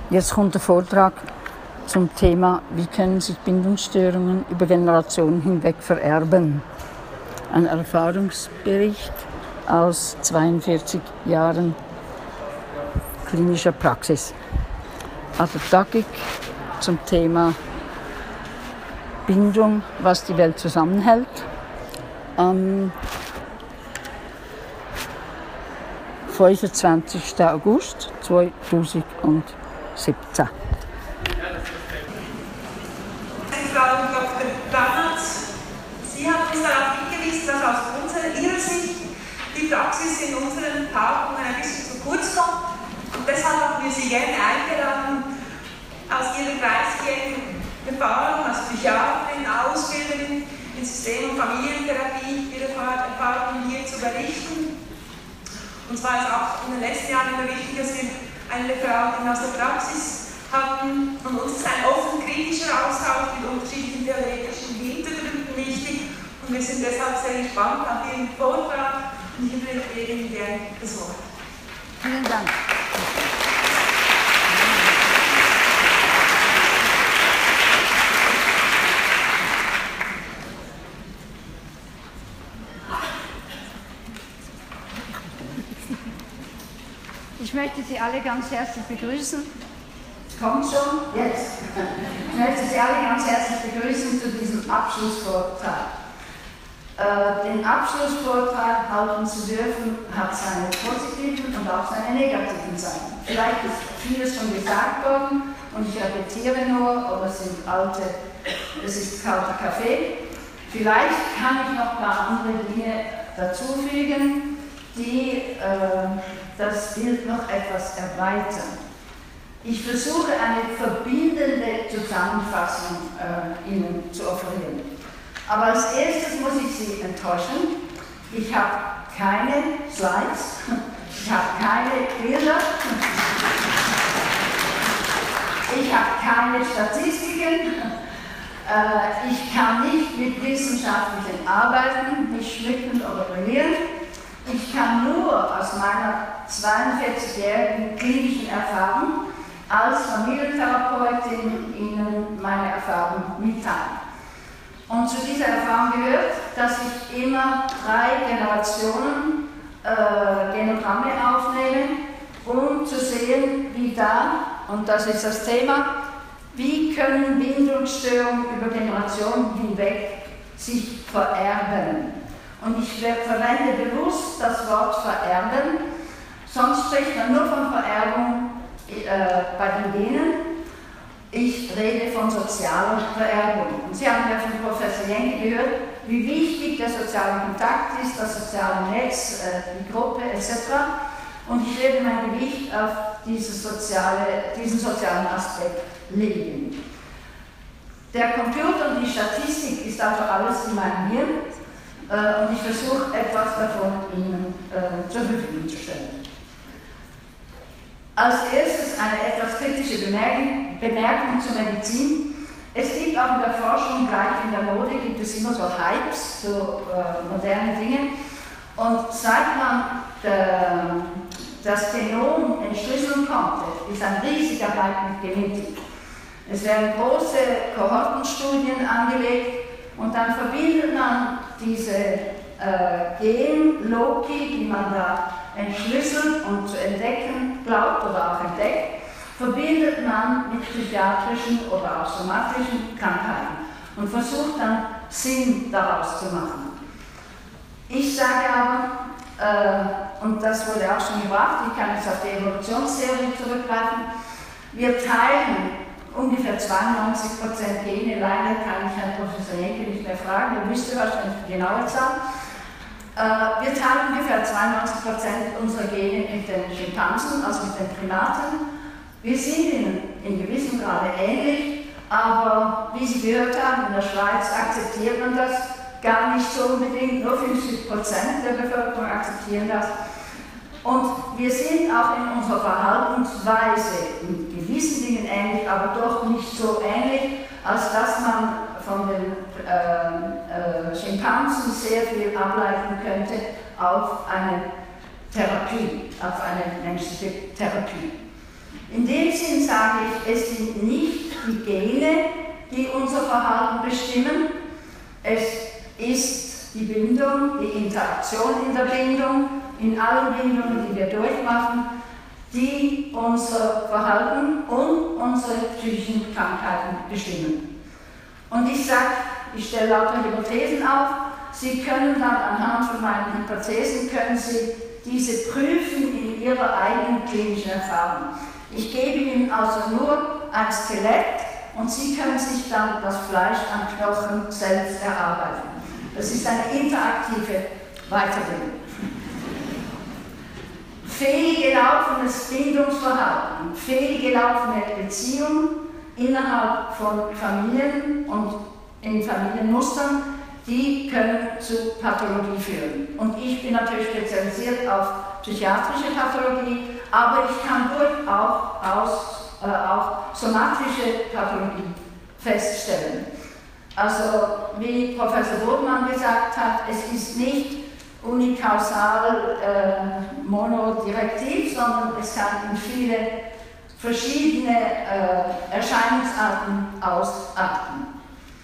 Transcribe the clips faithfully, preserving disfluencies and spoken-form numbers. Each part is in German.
Jetzt kommt der Vortrag zum Thema, wie können sich Bindungsstörungen über Generationen hinweg vererben. Ein Erfahrungsbericht aus zweiundvierzig Jahren klinischer Praxis. Also Tagik zum Thema Bindung, was die Welt zusammenhält. Am fünfundzwanzigsten August zweitausendsiebzehn. Frau Doktor Planatz, Sie haben uns darauf hingewiesen, dass aus unserer Ihrer Sicht die Praxis in unseren Tagungen ein bisschen zu kurz kommt. Und deshalb haben wir Sie gerne eingeladen, aus Ihrer dreißigjährigen Erfahrung als Psychiaterin, Ausbilderin in System- und Familientherapie, Ihre Erfahrungen hier zu berichten. Und zwar ist auch in den letzten Jahren immer wichtig, dass wir eine Referentin aus der Praxis hatten. Und uns ist ein offen kritischer Austausch mit unterschiedlichen theoretischen Hintergründen wichtig. Und wir sind deshalb sehr gespannt auf Ihren Vortrag. Und ich übergebe Ihnen gerne das Wort. Vielen Dank. Ich möchte Sie alle ganz herzlich begrüßen. Kommt schon? Jetzt. Ich möchte Sie alle ganz herzlich begrüßen zu diesem Abschlussvortrag. Äh, den Abschlussvortrag halten zu dürfen, hat seine positiven und auch seine negativen Seiten. Vielleicht ist vieles schon gesagt worden und ich repetiere nur, oder es sind alte, es ist kalter Kaffee. Vielleicht kann ich noch ein paar andere Dinge dazufügen, die äh, das Bild noch etwas erweitern. Ich versuche eine verbindende Zusammenfassung äh, Ihnen zu offerieren. Aber als erstes muss ich Sie enttäuschen. Ich habe keine Slides, ich habe keine Bilder, ich habe keine Statistiken, äh, ich kann nicht mit wissenschaftlichen Arbeiten mich schmücken oder brillieren. Ich kann nur aus meiner zweiundvierzigjährigen klinischen Erfahrung als Familientherapeutin Ihnen meine Erfahrung mitteilen. Und zu dieser Erfahrung gehört, dass ich immer drei Generationen äh, Genogramme aufnehme, um zu sehen, wie da, und das ist das Thema, wie können Bindungsstörungen über Generationen hinweg sich vererben. Und ich verwende bewusst das Wort vererben, sonst spricht man nur von Vererbung äh, bei den Genen. Ich rede von sozialer Vererbung. Und Sie haben ja von Professor Jenke gehört, wie wichtig der soziale Kontakt ist, das soziale Netz, äh, die Gruppe et cetera. Und ich werde mein Gewicht auf dieses soziale, diesen sozialen Aspekt legen. Der Computer und die Statistik ist also alles in meinem Hirn. Und ich versuche etwas davon Ihnen äh, zur Verfügung zu stellen. Als erstes eine etwas kritische Bemerkung, Bemerkung zur Medizin. Es gibt auch in der Forschung, gleich in der Mode, gibt es immer so Hypes, so äh, moderne Dinge. Und seit man der, das Genom entschlüsseln konnte, ist ein riesiger Hype mit Genetik. Es werden große Kohortenstudien angelegt. Und dann verbindet man diese äh, Gen-Loki, die man da entschlüsselt und zu entdecken glaubt oder auch entdeckt, verbindet man mit psychiatrischen oder auch somatischen Krankheiten und versucht dann Sinn daraus zu machen. Ich sage aber, äh, und das wurde auch schon gebracht, ich kann jetzt auf die Evolutionstheorie zurückgreifen, wir teilen ungefähr zweiundneunzig Prozent Gene, leider kann ich Herrn Professor Jenke nicht mehr fragen, er wüsste wahrscheinlich die genaue Zahl. Äh, wir teilen ungefähr zweiundneunzig Prozent unserer Gene mit den Schimpansen, also mit den Primaten. Wir sind ihnen in gewissem Grade ähnlich, aber wie Sie gehört haben, in der Schweiz akzeptiert man das gar nicht so unbedingt, nur fünfzig Prozent der Bevölkerung akzeptieren das. Und wir sind auch in unserer Verhaltensweise in gewissen Dingen ähnlich, aber doch nicht so ähnlich, als dass man von den äh, äh, Schimpansen sehr viel ableiten könnte auf eine Therapie, auf eine menschliche Therapie. In dem Sinn sage sage ich, es sind nicht die Gene, die unser Verhalten bestimmen, es ist die Bindung, die Interaktion in der Bindung, in allen Bindungen, die wir durchmachen, die unser Verhalten und unsere psychischen Krankheiten bestimmen. Und ich sage, ich stelle lauter Hypothesen auf, Sie können dann anhand von meinen Hypothesen, können Sie diese prüfen in Ihrer eigenen klinischen Erfahrung. Ich gebe Ihnen also nur ein Skelett und Sie können sich dann das Fleisch am Knochen selbst erarbeiten. Das ist eine interaktive Weiterbildung. Fehlgelaufenes Bindungsverhalten, fehlgelaufene Beziehungen innerhalb von Familien und in Familienmustern, die können zu Pathologie führen. Und ich bin natürlich spezialisiert auf psychiatrische Pathologie, aber ich kann durchaus äh, auch somatische Pathologie feststellen. Also, wie Professor Bodmann gesagt hat, es ist nicht unikausal äh, monodirektiv, sondern es kann in viele verschiedene äh, Erscheinungsarten ausarten.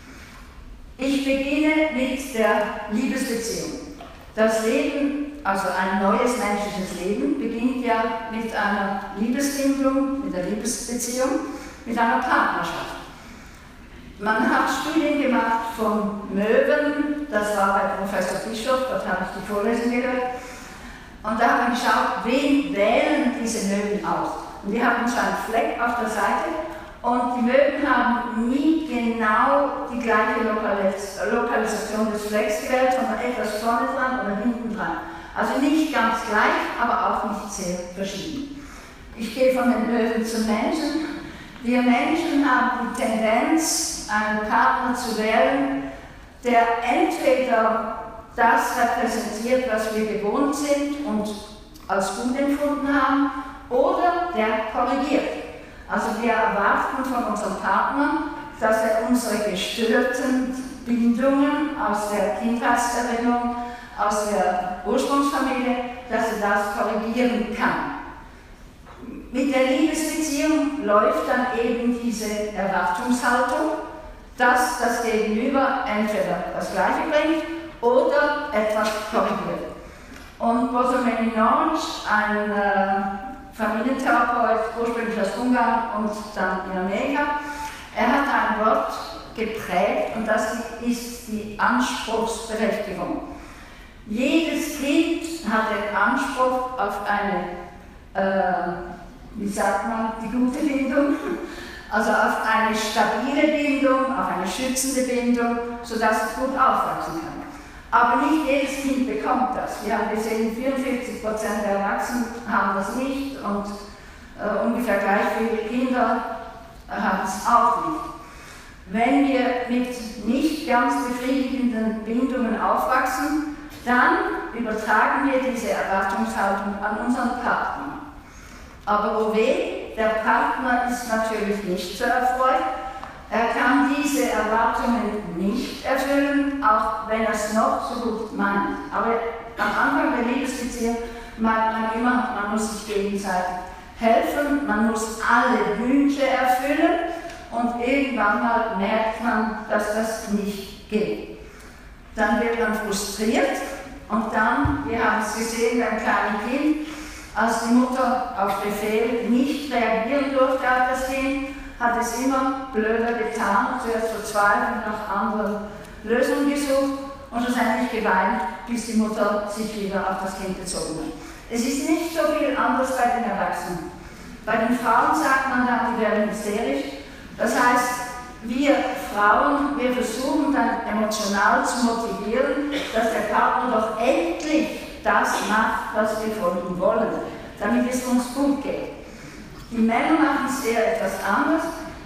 Ich beginne mit der Liebesbeziehung. Das Leben, also ein neues menschliches Leben, beginnt ja mit einer Liebesbindung, mit der Liebesbeziehung, mit einer Partnerschaft. Man hat Studien gemacht von Möwen, das war bei Professor Bischof, dort habe ich die Vorlesung gehört, und da haben wir geschaut, wen wählen diese Möwen aus. Und die hatten so einen Fleck auf der Seite und die Möwen haben nie genau die gleiche Lokalis Lokalisation des Flecks gewählt, sondern etwas vorne dran oder hinten dran. Also nicht ganz gleich, aber auch nicht sehr verschieden. Ich gehe von den Möwen zum Menschen. Wir Menschen haben die Tendenz, einen Partner zu wählen, der entweder das repräsentiert, was wir gewohnt sind und als gut empfunden haben, oder der korrigiert. Also wir erwarten von unserem Partner, dass er unsere gestörten Bindungen aus der Kindheitserinnerung, aus der Ursprungsfamilie, dass er das korrigieren kann. Mit der Liebesbeziehung läuft dann eben diese Erwartungshaltung, dass das Gegenüber entweder das Gleiche bringt oder etwas korrigiert. Und Bozo Meninonc, ein äh, Familientherapeut, ursprünglich aus Ungarn und dann in Amerika, er hat ein Wort geprägt und das ist die Anspruchsberechtigung. Jedes Kind hat den Anspruch auf eine, äh, wie sagt man, die gute Bindung, also auf eine stabile Bindung, auf eine schützende Bindung, sodass es gut aufwachsen kann. Aber nicht jedes Kind bekommt das. Wir haben gesehen, vierundvierzig Prozent der Erwachsenen haben das nicht und äh, ungefähr gleich viele Kinder äh, haben es auch nicht. Wenn wir mit nicht ganz befriedigenden Bindungen aufwachsen, dann übertragen wir diese Erwartungshaltung an unseren Partner. Aber oh weh, der Partner ist natürlich nicht so erfreut. Er kann diese Erwartungen nicht erfüllen, auch wenn er es noch so gut meint. Aber am Anfang der Liebesbeziehung meint man immer, man muss sich gegenseitig helfen, man muss alle Wünsche erfüllen und irgendwann mal merkt man, dass das nicht geht. Dann wird man frustriert und dann, wir haben es gesehen beim kleinen Kind, als die Mutter auf Befehl nicht reagieren durfte auf das Kind, hat es immer blöder getan, zuerst verzweifelt nach anderen Lösungen gesucht und schlussendlich geweint, bis die Mutter sich wieder auf das Kind bezogen hat. Es ist nicht so viel anders bei den Erwachsenen. Bei den Frauen sagt man dann, die werden hysterisch. Das heißt, wir Frauen, wir versuchen dann emotional zu motivieren, dass der Partner doch endlich das macht, was wir von ihm wollen, damit es uns gut geht. Die Männer machen es eher etwas anders.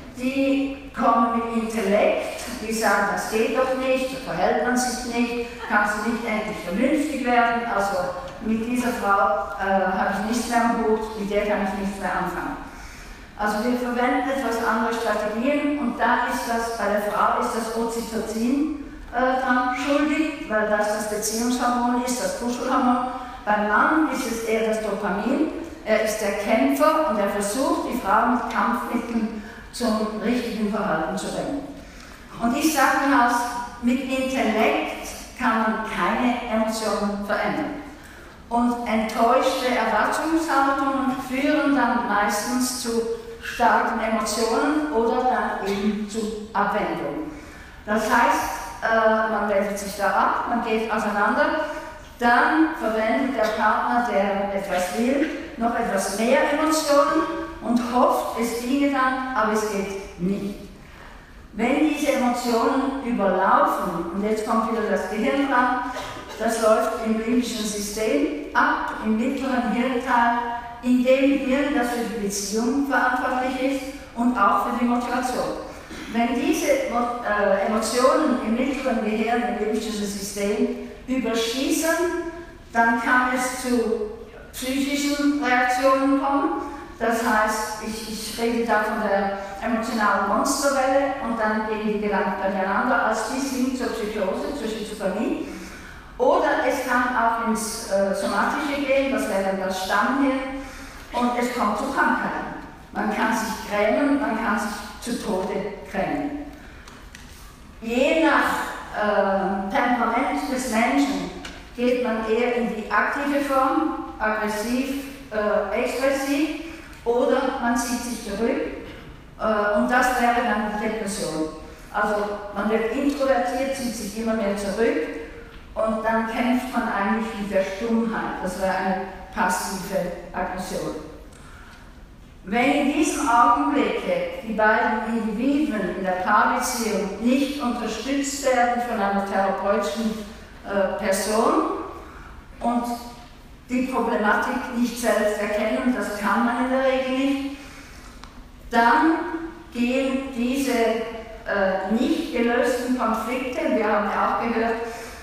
Die kommen mit Intellekt, die sagen, das geht doch nicht, so verhält man sich nicht, kannst du nicht endlich vernünftig werden, also mit dieser Frau äh, habe ich nichts mehr am Hut, mit der kann ich nichts mehr anfangen. Also wir verwenden etwas andere Strategien und da ist das, bei der Frau ist das Oxytocin äh, dran schuldig, weil das das Beziehungshormon ist, das Kuschelhormon. Beim Mann ist es eher das Dopamin. er ist der Kämpfer und er versucht, die Frau mit Kampfmitteln zum richtigen Verhalten zu bringen. Und ich sage hinaus, mit Intellekt kann man keine Emotionen verändern. Und enttäuschte Erwartungshaltungen führen dann meistens zu starken Emotionen oder dann eben zu Abwendung. Das heißt, äh, man wendet sich da ab, man geht auseinander, dann verwendet der Partner, der etwas will, noch etwas mehr Emotionen und hofft, es ginge dann, aber es geht nicht. Wenn diese Emotionen überlaufen, und jetzt kommt wieder das Gehirn dran, das läuft im limbischen System ab, im mittleren Hirnteil, in dem Hirn, das für die Beziehung verantwortlich ist und auch für die Motivation. Wenn diese äh, Emotionen im mittleren Gehirn, im limbischen System, überschießen, dann kann es zu psychischen Reaktionen kommen. Das heißt, ich, ich rede da von der emotionalen Monsterwelle und dann gehen die Gedanken durcheinander als bis hin zur Psychose, zur Schizophrenie. Oder es kann auch ins äh, Somatische gehen, das wäre dann das Stammhirn, und es kommt zu Krankheiten. Man kann sich grämen, man kann sich zu Tode grämen. Je nach äh, Temperament des Menschen geht man eher in die aktive Form, aggressiv, äh, expressiv, oder man zieht sich zurück, äh, und das wäre dann die Depression. Also man wird introvertiert, zieht sich immer mehr zurück, und dann kämpft man eigentlich mit der Stummheit. Das wäre eine passive Aggression. Wenn in diesem Augenblick die beiden Individuen in der Paarbeziehung nicht unterstützt werden von einer therapeutischen äh, Person und die Problematik nicht selbst erkennen, das kann man in der Regel nicht, dann gehen diese äh, nicht gelösten Konflikte, wir haben ja auch gehört,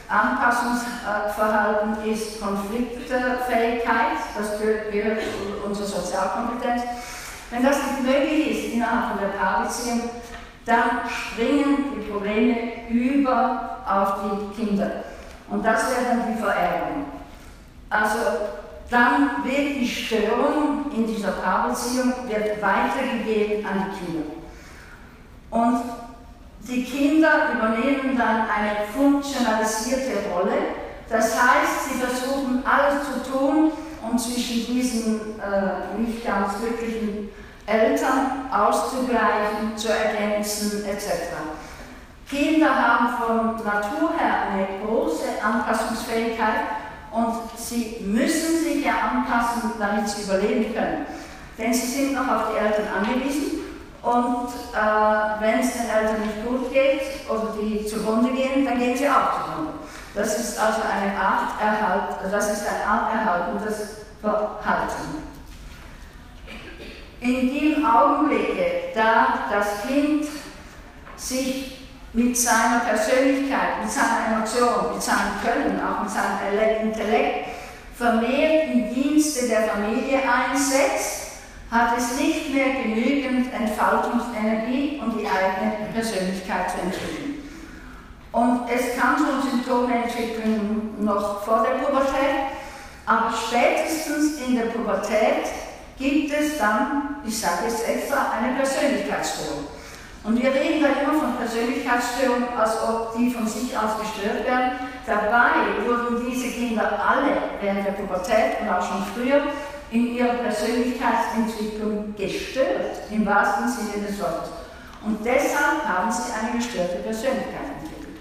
Anpassungsverhalten ist Konfliktfähigkeit, das gehört zu unserer Sozialkompetenz. Wenn das nicht möglich ist innerhalb der Paarbeziehung, dann springen die Probleme über auf die Kinder. Und das wäre dann die Vererbung. Also dann wird die Störung in dieser Paarbeziehung wird weitergegeben an die Kinder. Und die Kinder übernehmen dann eine funktionalisierte Rolle, das heißt, sie versuchen alles zu tun, um zwischen diesen äh, nicht ganz glücklichen Eltern auszugleichen, zu ergänzen et cetera. Kinder haben von Natur her eine große Anpassungsfähigkeit und sie müssen sich ja anpassen, damit sie überleben können. Denn sie sind noch auf die Eltern angewiesen. Und äh, wenn es den Eltern nicht gut geht oder die zugrunde gehen, dann gehen sie auch zugrunde. Das ist also eine Art Erhalt, das ist ein arterhaltendes Verhalten. In dem Augenblick, da das Kind sich mit seiner Persönlichkeit, mit seiner Emotion, mit seinem Können, auch mit seinem Intellekt vermehrt im Dienste der Familie einsetzt, hat es nicht mehr genügend Entfaltungsenergie, um die eigene Persönlichkeit zu entwickeln. Und es kann schon Symptome entwickeln noch vor der Pubertät, aber spätestens in der Pubertät gibt es dann, ich sage es extra, eine Persönlichkeitsstörung. Und wir reden da immer von Persönlichkeitsstörung, als ob die von sich aus gestört werden. Dabei wurden diese Kinder alle während der Pubertät und auch schon früher in ihrer Persönlichkeitsentwicklung gestört, im wahrsten Sinne des Wortes. Und deshalb haben sie eine gestörte Persönlichkeit entwickelt.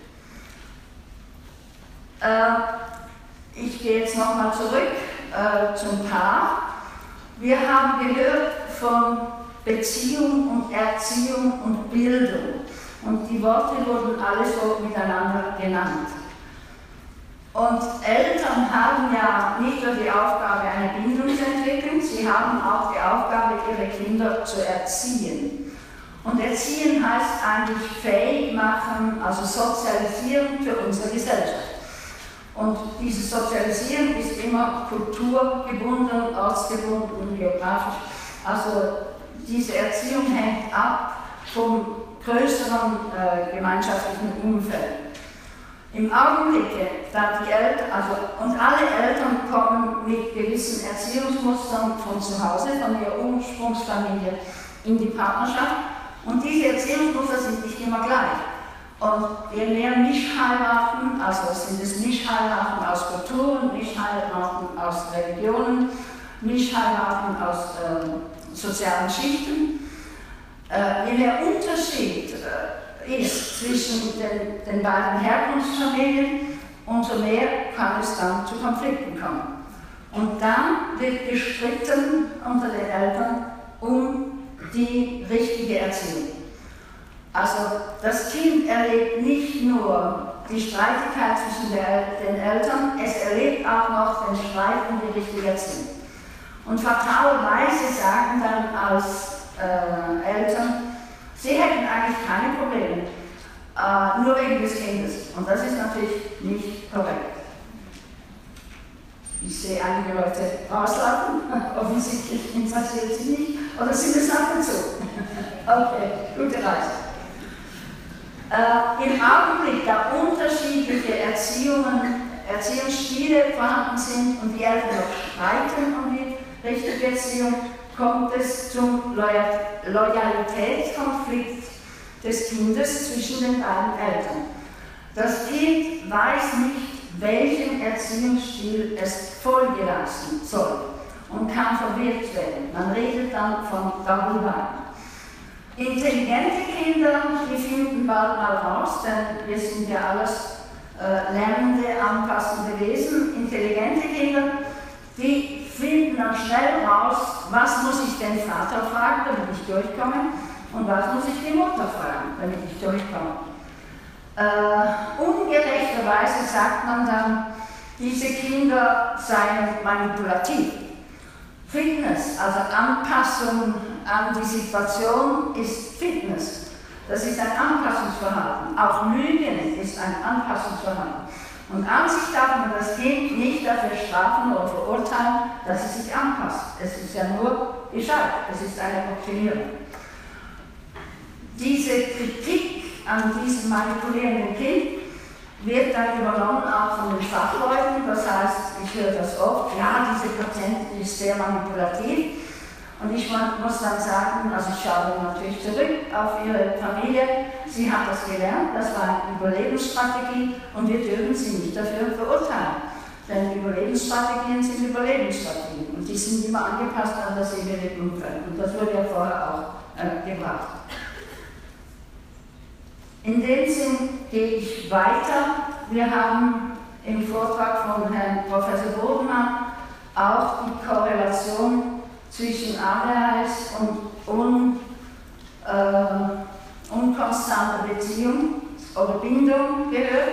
Äh, ich gehe jetzt nochmal zurück äh, zum Paar. Wir haben gehört von Beziehung und Erziehung und Bildung. Und die Worte wurden alle so miteinander genannt. Und Eltern haben ja nicht nur die Aufgabe, eine Bindung zu entwickeln, sie haben auch die Aufgabe, ihre Kinder zu erziehen. Und erziehen heißt eigentlich fähig machen, also sozialisieren für unsere Gesellschaft. Und dieses Sozialisieren ist immer kulturgebunden, ortsgebunden, geografisch. Also diese Erziehung hängt ab vom größeren äh, gemeinschaftlichen Umfeld. Im Augenblick, da die Eltern, also, und alle Eltern kommen mit gewissen Erziehungsmustern von zu Hause, von ihrer Ursprungsfamilie in die Partnerschaft, und diese Erziehungsmuster sind nicht immer gleich. Und je mehr Mischheiraten, also sind es Mischheiraten aus Kulturen, Mischheiraten aus Religionen, Mischheiraten aus äh, sozialen Schichten, äh, je mehr Unterschied äh, ist zwischen den, den beiden Herkunftsfamilien, umso mehr kann es dann zu Konflikten kommen. Und dann wird gestritten unter den Eltern um die richtige Erziehung. Also das Kind erlebt nicht nur die Streitigkeit zwischen der, den Eltern, es erlebt auch noch den Streit um die richtige Erziehung. Und fatalerweise sagen dann als äh, Eltern, sie hätten eigentlich keine Probleme, äh, nur wegen des Kindes. Und das ist natürlich nicht korrekt. Ich sehe einige Leute rauslaufen, offensichtlich interessiert sie nicht, oder sind es ab und zu? Okay, gute Reise. Äh, Im Augenblick, da unterschiedliche Erziehungen, Erziehungsstile vorhanden sind und die Eltern noch streiten um die richtige Erziehung, kommt es zum Loyalitätskonflikt des Kindes zwischen den beiden Eltern. Das Kind weiß nicht, welchen Erziehungsstil es folgen lassen soll und kann verwirrt werden. Man redet dann von darüber. Intelligente Kinder, die finden bald mal raus, denn wir sind ja alles äh, lernende, anpassende Wesen. Intelligente Kinder, die finden dann schnell raus, was muss ich den Vater fragen, damit ich durchkomme, und was muss ich die Mutter fragen, damit ich durchkomme. Äh, ungerechterweise sagt man dann, diese Kinder seien manipulativ. Fitness, also Anpassung an die Situation, ist Fitness. Das ist ein Anpassungsverhalten. Auch Lügen ist ein Anpassungsverhalten. Und an sich darf man das Kind nicht dafür strafen oder verurteilen, dass es sich anpasst. Es ist ja nur Bescheid, es ist eine Doktrinierung. Diese Kritik an diesem manipulierenden Kind wird dann übernommen auch von den Fachleuten. Das heißt, ich höre das oft, ja, diese Patientin ist sehr manipulativ. Und ich muss dann sagen, also ich schaue natürlich zurück auf ihre Familie, sie hat das gelernt, das war eine Überlebensstrategie und wir dürfen sie nicht dafür verurteilen. Denn Überlebensstrategien sind Überlebensstrategien und die sind immer angepasst an das jeweilige Umfeld. Und das wurde ja vorher auch äh, gebracht. In dem Sinn gehe ich weiter. Wir haben im Vortrag von Herrn Professor Bodenmann auch die Korrelation zwischen A D H S und un, äh, unkonstanter Beziehung oder Bindung gehört.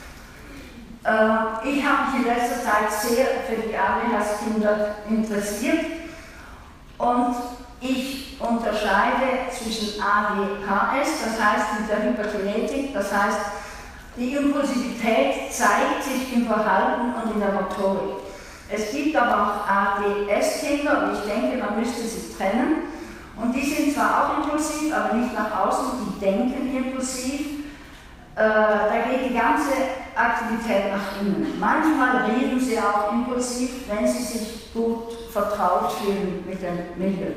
Äh, ich habe mich in letzter Zeit sehr für die A D H S-Kinder interessiert und ich unterscheide zwischen A D H S, das heißt mit der Hyperkinetik, das heißt, die Impulsivität zeigt sich im Verhalten und in der Motorik. Es gibt aber auch A D S-Kinder und ich denke, man müsste sie trennen. Und die sind zwar auch impulsiv, aber nicht nach außen, die denken impulsiv. Äh, da geht die ganze Aktivität nach innen. Manchmal reden sie auch impulsiv, wenn sie sich gut vertraut fühlen mit dem Milieu.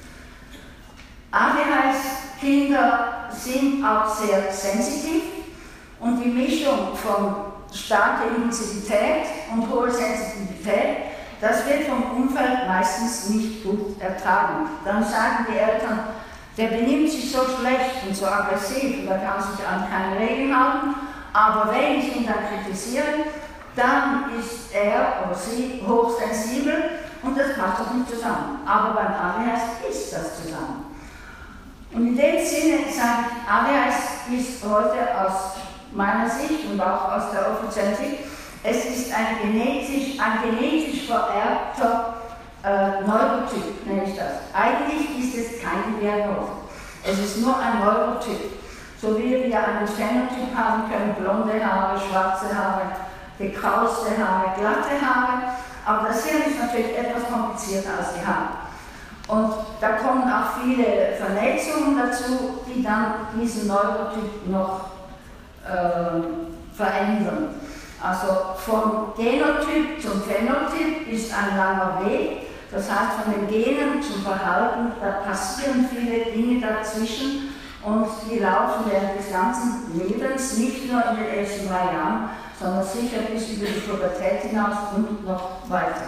A D H S-Kinder sind auch sehr sensitiv und die Mischung von starker Impulsivität und hoher Sensitivität, das wird vom Umfeld meistens nicht gut ertragen. Dann sagen die Eltern, der benimmt sich so schlecht und so aggressiv und er kann sich an keine Regeln halten, aber wenn ich ihn dann kritisiere, dann ist er oder sie hochsensibel und das passt doch nicht zusammen. Aber beim A D H S ist das zusammen. Und in dem Sinne sage ich, A D H S ist heute aus meiner Sicht und auch aus der offiziellen Sicht, es ist ein genetisch, ein genetisch vererbter äh, Neurotyp, nenne ich das. Eigentlich ist es keine Diagnose. Es ist nur ein Neurotyp. So wie wir einen Phänotyp haben können, blonde Haare, schwarze Haare, gekrauste Haare, glatte Haare, aber das Hirn ist natürlich etwas komplizierter als die Haare. Und da kommen auch viele Vernetzungen dazu, die dann diesen Neurotyp noch äh, verändern. Also vom Genotyp zum Phänotyp ist ein langer Weg. Das heißt, von den Genen zum Verhalten, da passieren viele Dinge dazwischen und die laufen während des ganzen Lebens, nicht nur in den ersten drei Jahren, sondern sicher bis über die Pubertät hinaus und noch weiter.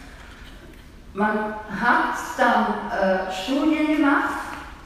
Man hat dann äh, Studien gemacht,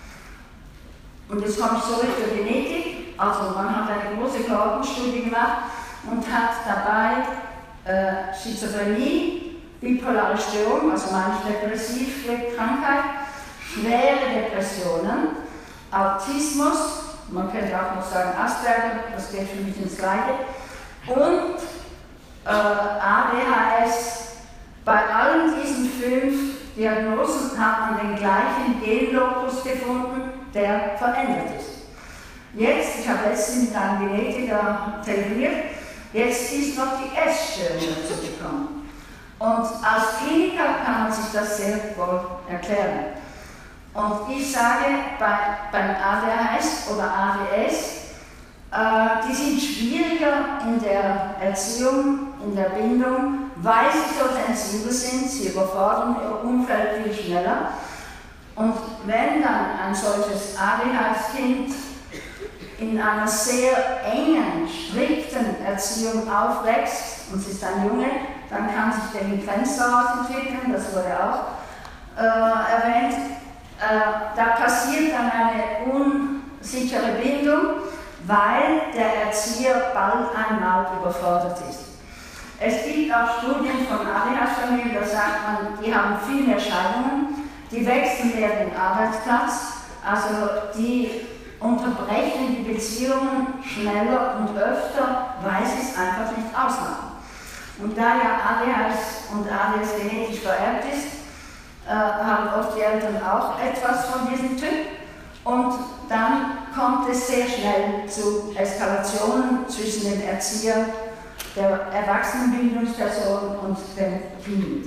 und jetzt komme ich zurück zur Genetik. Also man hat eine große Kohortenstudie gemacht und hat dabei äh, Schizophrenie, bipolare Störung, also manisch-depressive Krankheit, schwere Depressionen, Autismus, man könnte auch noch sagen Asperger, das geht für mich ins Gleiche, und äh, A D H S. Bei allen diesen fünf Diagnosen hat man den gleichen Genlocus gefunden, der verändert ist. Jetzt, ich habe letztens mit einem Genetiker telefoniert, jetzt ist noch die Essstörung dazu gekommen. Und als Kliniker kann man sich das sehr wohl erklären. Und ich sage, bei, beim A D H S oder A D S, äh, die sind schwieriger in der Erziehung, in der Bindung, weil sie so sensibel sind, sie überfordern ihr Umfeld viel schneller. Und wenn dann ein solches A D H S-Kind in einer sehr engen, strikten Erziehung aufwächst, und es ist ein Junge, dann kann sich Delinquenz daraus entwickeln, das wurde auch äh, erwähnt. Äh, da passiert dann eine unsichere Bindung, weil der Erzieher bald einmal überfordert ist. Es gibt auch Studien von A D H S-Familien, da sagt man, die haben viel mehr Scheidungen, die wechseln mehr den Arbeitsplatz, also die unterbrechen die Beziehungen schneller und öfter, weil sie es einfach nicht ausmachen. Und da ja A D H S und A D S genetisch vererbt ist, äh, haben oft die Eltern auch etwas von diesem Typ, und dann kommt es sehr schnell zu Eskalationen zwischen dem Erzieher, der Erwachsenenbildungsperson und dem Kind.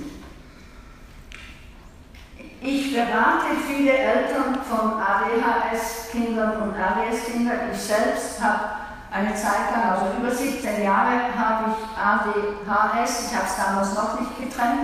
Ich berate viele Eltern von A D H S-Kindern und A D S-Kindern. Ich selbst habe eine Zeit lang, also über siebzehn Jahre, habe ich A D H S, ich habe es damals noch nicht getrennt,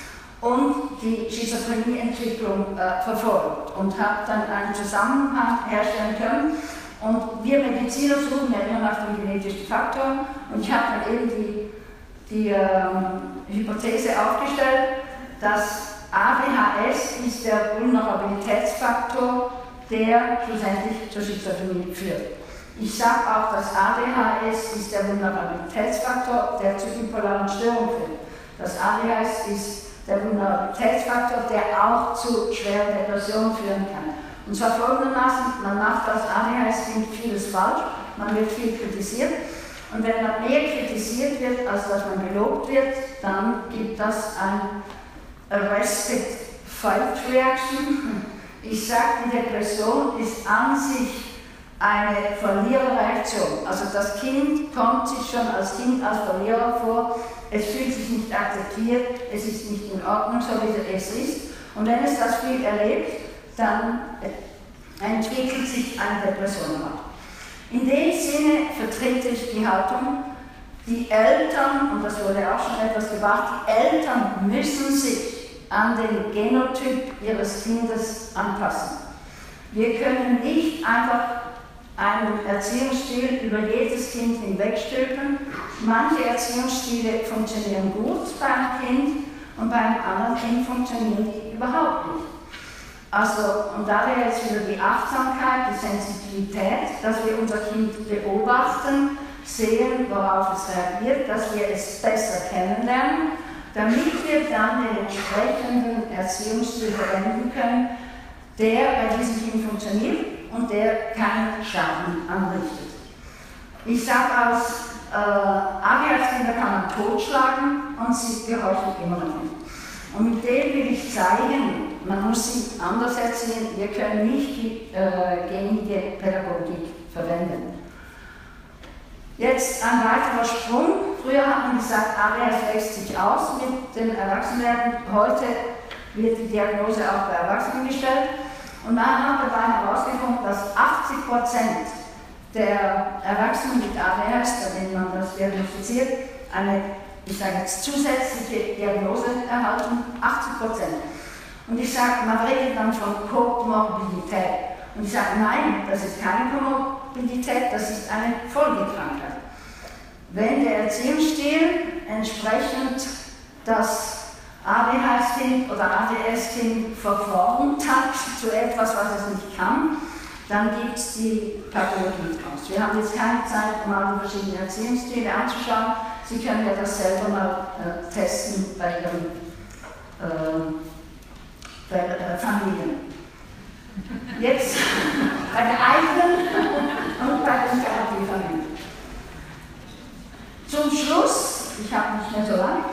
und die Schizophrenieentwicklung äh, verfolgt und habe dann einen Zusammenhang herstellen können. Und wir Mediziner suchen ja immer nach dem genetischen Faktor, und ich habe dann eben die, die ähm, Hypothese aufgestellt, dass A D H S ist der Vulnerabilitätsfaktor, der schlussendlich zur Schizophrenie führt. Ich sage auch, dass A D H S ist der Vulnerabilitätsfaktor, der zu bipolaren Störungen führt. Das A D H S ist der Vulnerabilitätsfaktor, der auch zu schweren Depressionen führen kann. Und zwar folgendermaßen, man macht als A D H S-Kind vieles falsch, man wird viel kritisiert, und wenn man mehr kritisiert wird, als dass man gelobt wird, dann gibt das ein Arrested Fight Reaction. Ich sage, die Depression ist an sich eine Verliererreaktion. Also das Kind kommt sich schon als Kind als Verlierer vor, es fühlt sich nicht akzeptiert, es ist nicht in Ordnung, so wie es ist. Und wenn es das viel erlebt, dann entwickelt sich eine Depression ab. In dem Sinne vertrete ich die Haltung, die Eltern, und das wurde auch schon etwas gebracht, die Eltern müssen sich an den Genotyp ihres Kindes anpassen. Wir können nicht einfach einen Erziehungsstil über jedes Kind hinwegstülpen. Manche Erziehungsstile funktionieren gut beim Kind, und beim anderen Kind funktionieren die überhaupt nicht. Also, und da wäre jetzt wieder die Achtsamkeit, die Sensitivität, dass wir unser Kind beobachten, sehen, worauf es reagiert, dass wir es besser kennenlernen, damit wir dann den entsprechenden Erziehungsstil verwenden können, der bei diesem Kind funktioniert und der keinen Schaden anrichtet. Ich sage, als äh, A D H S-Kinder kann man totschlagen, und sie gehorchen immer noch nicht. Und mit dem will ich zeigen, man muss sie anders erziehen, wir können nicht die äh, gängige Pädagogik verwenden. Jetzt ein weiterer Sprung. Früher hat man gesagt, A D H S wächst sich aus mit dem Erwachsenwerden. Heute wird die Diagnose auch bei Erwachsenen gestellt. Und man hat dabei herausgefunden, dass achtzig Prozent der Erwachsenen mit A D H S, bei denen man das diagnostiziert, eine, ich sage jetzt, zusätzliche Diagnose erhalten, achtzig Prozent. Und ich sage, man redet dann von Komorbidität. Und ich sage, nein, das ist keine Komorbidität, das ist eine Folgekrankheit. Wenn der Erziehungsstil entsprechend das A D H S-Kind oder A D S-Kind verformt hat zu etwas, was es nicht kann, dann gibt es die Pathologie draus. Wir haben jetzt keine Zeit, mal die verschiedenen Erziehungsstile anzuschauen. Sie können ja das selber mal äh, testen bei Ihren äh, bei, äh, Familien. Jetzt bei der eigenen und bei den Therapiefamilien. Zum Schluss, ich habe nicht mehr so lange,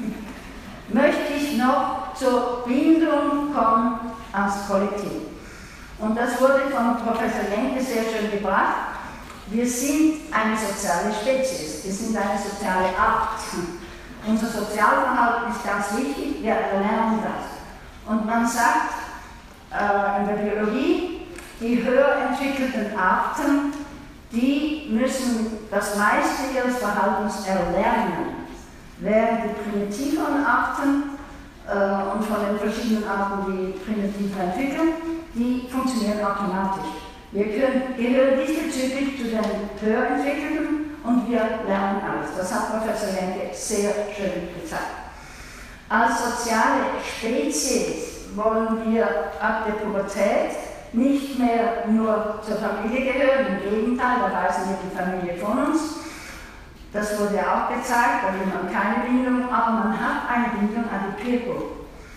möchte ich noch zur Bindung kommen als Kollektiv. Und das wurde von Professor Jenke sehr schön gebracht. Wir sind eine soziale Spezies, wir sind eine soziale Art. Unser Sozialverhalten ist ganz wichtig, wir lernen das. Und man sagt äh, in der Biologie, die höher entwickelten Arten, die müssen das meiste ihres Verhaltens erlernen, während die primitiveren Arten äh, und von den verschiedenen Arten, die primitiv entwickeln, die funktionieren automatisch. Wir können, gehören diesbezüglich zu den höher entwickelten und wir lernen alles. Das hat Professor Jenke sehr schön gezeigt. Als soziale Spezies wollen wir ab der Pubertät nicht mehr nur zur Familie gehören, im Gegenteil, da weisen wir die Familie von uns. Das wurde ja auch gezeigt, da will man keine Bindung, aber man hat eine Bindung an die Peer Group.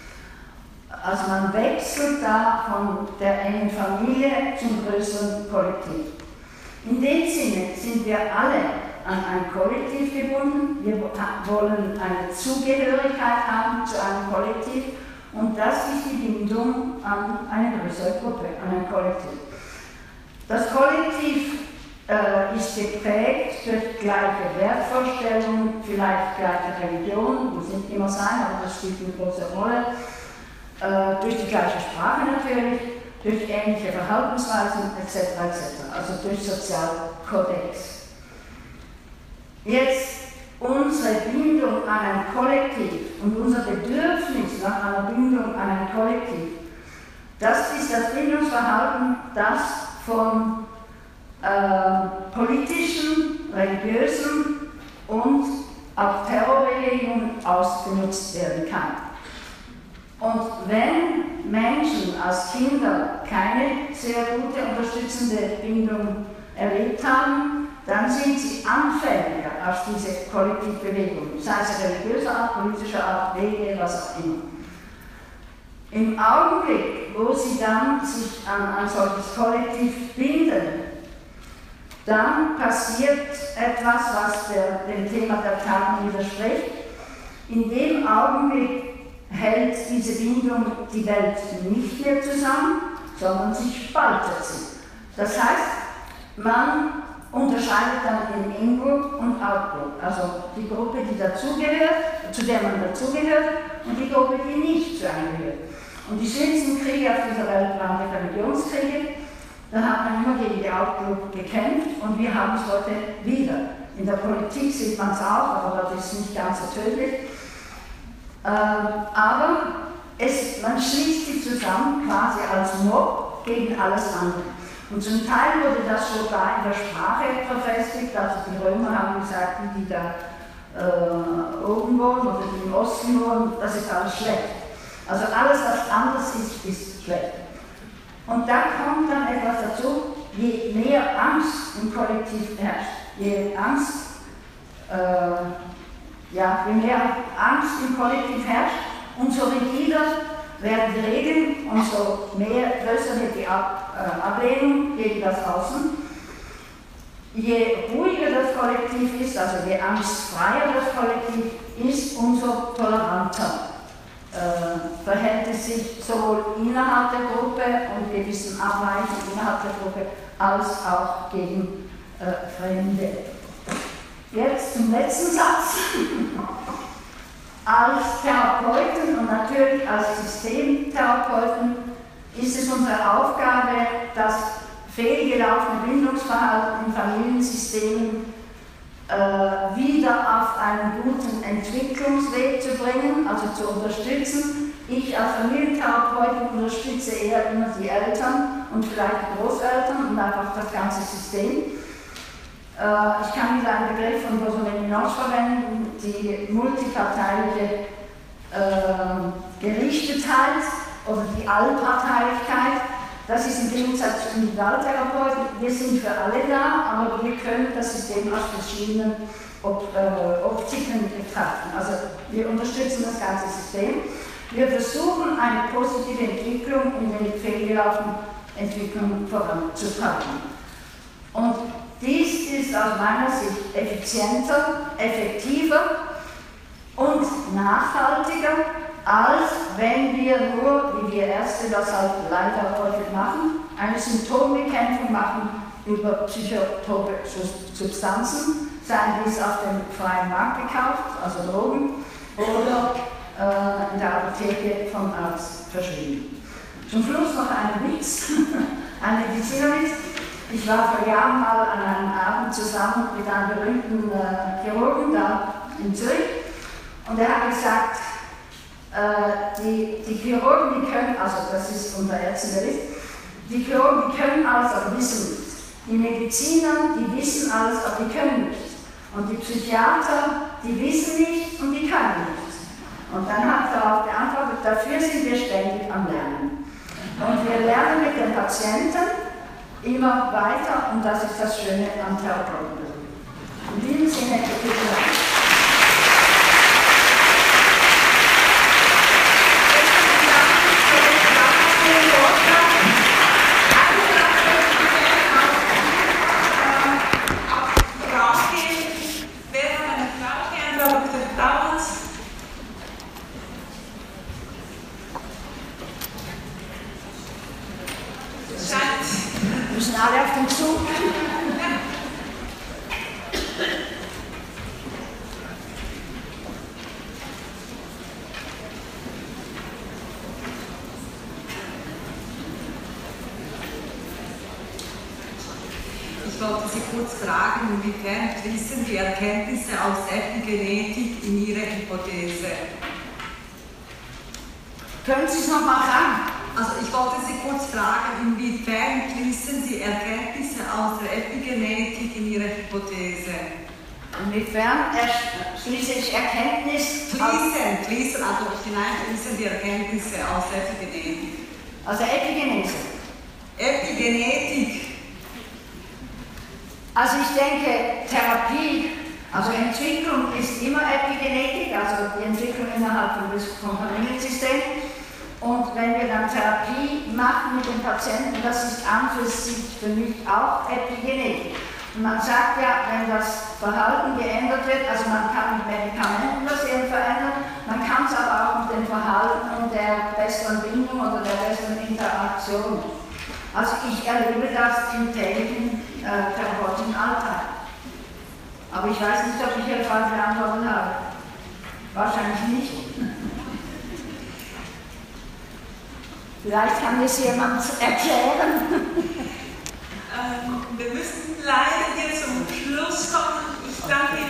Also man wechselt da von der engen Familie zum größeren Kollektiv. In dem Sinne sind wir alle an ein Kollektiv gebunden, wir wollen eine Zugehörigkeit haben zu einem Kollektiv und das ist die Bindung an eine größere Gruppe, an ein Kollektiv. Das Kollektiv äh, ist geprägt durch gleiche Wertvorstellungen, vielleicht gleiche Religion, muss nicht immer sein, aber das spielt eine große Rolle. Äh, durch die gleiche Sprache natürlich, durch ähnliche Verhaltensweisen et cetera et cetera, also durch Sozialkodex. Jetzt unsere Bindung an ein Kollektiv und unser Bedürfnis nach einer Bindung an ein Kollektiv, das ist das Bindungsverhalten, das von äh, politischen, religiösen und auch Terrorbewegungen ausgenutzt werden kann. Und wenn Menschen als Kinder keine sehr gute unterstützende Bindung erlebt haben, dann sind sie anfälliger auf diese Kollektivbewegung, sei es religiöser Art, politischer Art, Wege, was auch immer. Im Augenblick, wo sie dann sich an ein solches Kollektiv binden, dann passiert etwas, was der, dem Thema der Taten widerspricht. In dem Augenblick hält diese Bindung die Welt nicht mehr zusammen, sondern sie spaltet sie. Das heißt, man unterscheidet dann in In-Group und Out-Group, also die Gruppe, die dazugehört, zu der man dazugehört, und die Gruppe, die nicht zu einem gehört. Und die schlimmsten Kriege auf dieser Welt waren die Religionskriege. Da hat man immer gegen die Out-Group gekämpft und wir haben es heute wieder. In der Politik sieht man es auch, aber das ist nicht ganz so tödlich. Ähm, aber es, man schließt sie zusammen quasi als Mob gegen alles andere. Und zum Teil wurde das sogar in der Sprache verfestigt, also die Römer haben gesagt, die, die da äh, oben wohnen oder die im Osten wohnen, das ist alles schlecht. Also alles, was anders ist, ist schlecht. Und da kommt dann etwas dazu, je mehr Angst im Kollektiv herrscht, je Angst, äh, ja, je mehr Angst im Kollektiv herrscht, umso rigider werden die Regeln, umso mehr, größer wird die Ab, äh, Ablehnung gegen das Außen. Je ruhiger das Kollektiv ist, also je angstfreier das Kollektiv ist, umso toleranter äh, verhält es sich sowohl innerhalb der Gruppe und gewissen Abweichungen innerhalb der Gruppe als auch gegen äh, Fremde. Jetzt zum letzten Satz. Als Therapeuten und natürlich als Systemtherapeuten ist es unsere Aufgabe, das fehlgeleitete fehlgelaufene Bindungsverhalten in Familiensystemen äh, wieder auf einen guten Entwicklungsweg zu bringen, also zu unterstützen. Ich als Familientherapeutin unterstütze eher immer die Eltern und vielleicht die Großeltern und einfach das ganze System. Äh, ich kann wieder einen Begriff von Bosolini-Nosch verwenden, die multiparteiliche äh, Gerichtetheit oder die Allparteilichkeit. Das ist im Gegensatz zu Individualtherapeuten. Wir sind für alle da, aber wir können das System aus verschiedenen Op äh, Optiken betrachten. Also wir unterstützen das ganze System. Wir versuchen, eine positive Entwicklung in den fehlgelaufenen Entwicklungen voranzutreiben. Und dies ist aus meiner Sicht effizienter, effektiver und nachhaltiger, als wenn wir nur, wie wir Ärzte das halt leider häufig machen, eine Symptombekämpfung machen über psychotrope Substanzen, seien dies auf dem freien Markt gekauft, also Drogen, oder äh, in der Apotheke vom Arzt verschrieben. Zum Schluss noch ein Witz, ein Medizinerwitz. Ich war vor Jahren mal an einem Abend zusammen mit einem berühmten äh, Chirurgen da in Zürich und er hat gesagt, äh, die, die Chirurgen, die können, also das ist unter Ärzten der List, die Chirurgen, die können alles, aber wissen nicht. Die Mediziner, die wissen alles, aber die können nicht. Und die Psychiater, die wissen nicht und die können nicht. Und dann hat er darauf geantwortet, dafür sind wir ständig am Lernen. Und wir lernen mit den Patienten immer weiter und das ist das Schöne am Therapeutenberuf. In diesem Sinne, bitte Dank. Wir müssen alle auf den Zug. Ich wollte Sie kurz fragen, inwiefern fließen die Erkenntnisse aus Epigenetik in Ihre Hypothese? Können Sie es nochmal sagen? Also ich wollte Sie kurz fragen, inwiefern fließen die Erkenntnisse aus der Epigenetik in Ihre Hypothese? Inwiefern schließe ich Erkenntnis Fließen, fließen, also hineinfließen die Erkenntnisse aus der Epigenetik. aus der Epigenese? Epigenetik. Also ich denke, Therapie, also Entwicklung ist immer Epigenetik, also die Entwicklung innerhalb vom Familiensystem. Und wenn wir dann Therapie machen mit den Patienten, das ist an für sich für mich auch Epigenetik. Und man sagt ja, wenn das Verhalten geändert wird, also man kann mit Medikamenten das eben verändern, man kann es aber auch mit dem Verhalten und der besseren Bindung oder der besseren Interaktion. Also ich erlebe das im täglichen äh, therapeutischen Alltag. Aber ich weiß nicht, ob ich Ihre Frage beantwortet habe. Wahrscheinlich nicht. Vielleicht kann es jemand erklären. Ähm, wir müssen leider hier zum Schluss kommen. Ich danke